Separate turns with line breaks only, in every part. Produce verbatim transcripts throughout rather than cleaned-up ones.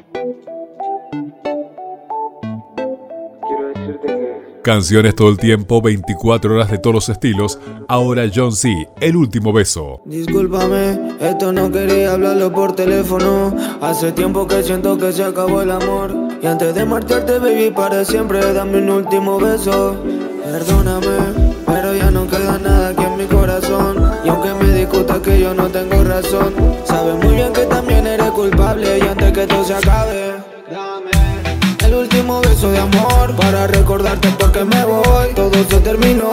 Quiero decirte que
Canciones todo el tiempo, veinticuatro horas de todos los estilos. Ahora John C, El Último Beso.
Discúlpame, esto no quería hablarlo por teléfono. Hace tiempo que siento que se acabó el amor. Y antes de marcharte, baby, para siempre, dame un último beso. Perdóname, pero ya no queda nada aquí en mi corazón. Y aunque me discuta que yo no tengo razón, sabes muy bien que también eres culpable. Y antes que esto se acabe, dame el último beso de amor para recordarte por qué me voy. Todo se terminó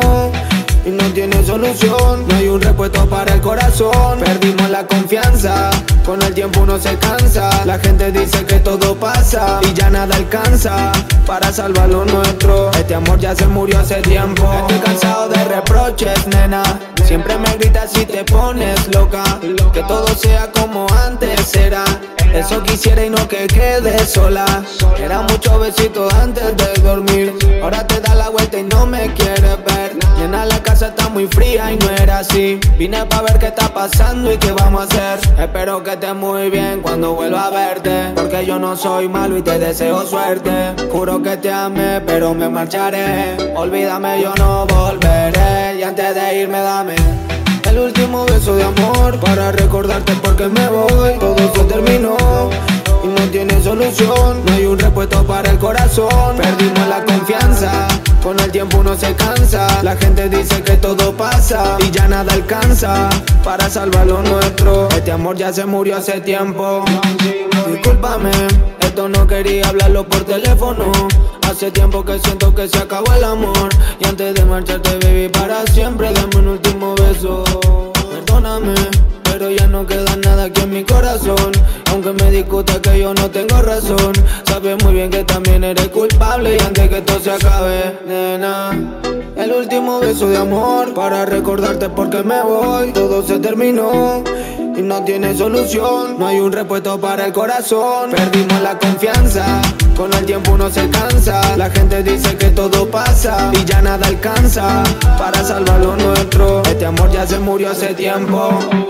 y no tiene solución. No hay un repuesto para el corazón. Perdimos la confianza, con el tiempo uno se cansa. La gente dice que todo pasa y ya nada alcanza para salvar lo nuestro. Este amor ya se murió hace tiempo. Estoy cansado de reproches, nena. Siempre me gritas si te pones loca. Que todo sea como antes era. Eso quisiera y no que quedes sola. Era muchos besitos antes de dormir. Ahora te da la vuelta y no me quieres ver. Nena, la casa está muy fría y no era así. Vine pa' ver qué está pasando y qué vamos a hacer. Espero que estés muy bien cuando vuelva a verte, porque yo no soy malo y te deseo suerte. Juro que te amé, pero me marcharé. Olvídame, yo no volveré. Y antes de irme dame el último beso de amor para recordarte por qué me voy. Todo se terminó y no tiene solución. No hay un repuesto para el corazón. Perdimos la confianza, con el tiempo uno se cansa. La gente dice que todo pasa y ya nada alcanza para salvar lo nuestro. Este amor ya se murió hace tiempo. Discúlpame, esto no quería hablarlo por teléfono. Hace tiempo que siento que se acabó el amor. Y antes de marcharte, baby, para siempre, dame un último beso. Perdóname, pero ya no queda nada aquí en mi corazón. Aunque me discuta que yo no tengo razón, sabes muy bien que también eres culpable. Y antes que esto se acabe, nena, el último beso de amor para recordarte por qué me voy. Todo se terminó y no tiene solución. No hay un repuesto para el corazón. Perdimos la confianza, con el tiempo uno se cansa. La gente dice que todo pasa y ya nada alcanza para salvar lo nuestro. Este amor ya se murió hace tiempo.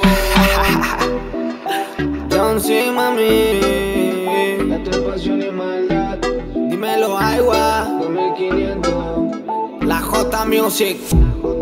John C, mami.
esto es pasión y maldad.
Dímelo, Agua.
dos mil quinientos.
La J Music.